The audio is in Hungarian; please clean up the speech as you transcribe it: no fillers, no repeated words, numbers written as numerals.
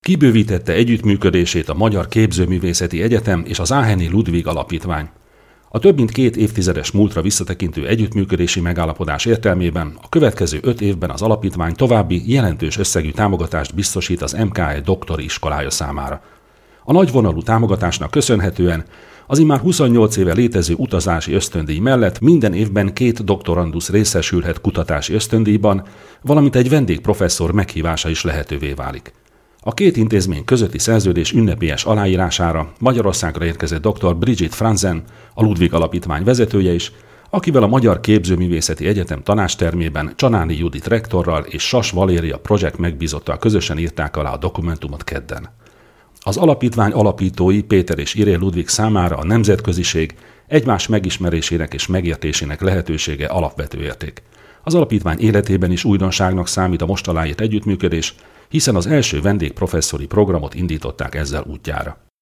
Kibővítette együttműködését a Magyar Képzőművészeti Egyetem és az Aacheni Ludwig Alapítvány. A több mint 2 évtizedes múltra visszatekintő együttműködési megállapodás értelmében a következő 5 évben az alapítvány további jelentős összegű támogatást biztosít az MKE doktori iskolája számára. A nagyvonalú támogatásnak köszönhetően az immár 28 éve létező utazási ösztöndíj mellett minden évben 2 doktorandusz részesülhet kutatási ösztöndíjban, valamint egy vendégprofesszor meghívása is lehetővé válik. A 2 intézmény közötti szerződés ünnepélyes aláírására Magyarországra érkezett dr. Brigitte Franzen, a Ludwig Alapítvány vezetője is, akivel a Magyar Képzőművészeti Egyetem tanácstermében Csanáni Judit rektorral és Sas Valéria projekt megbízottal közösen írták alá a dokumentumot kedden. Az alapítvány alapítói Péter és Irén Ludwig számára a nemzetköziség egymás megismerésének és megértésének lehetősége alapvető érték. Az alapítvány életében is újdonságnak számít a most aláírt együttműködés, hiszen az első vendégprofesszori programot indították ezzel útjára.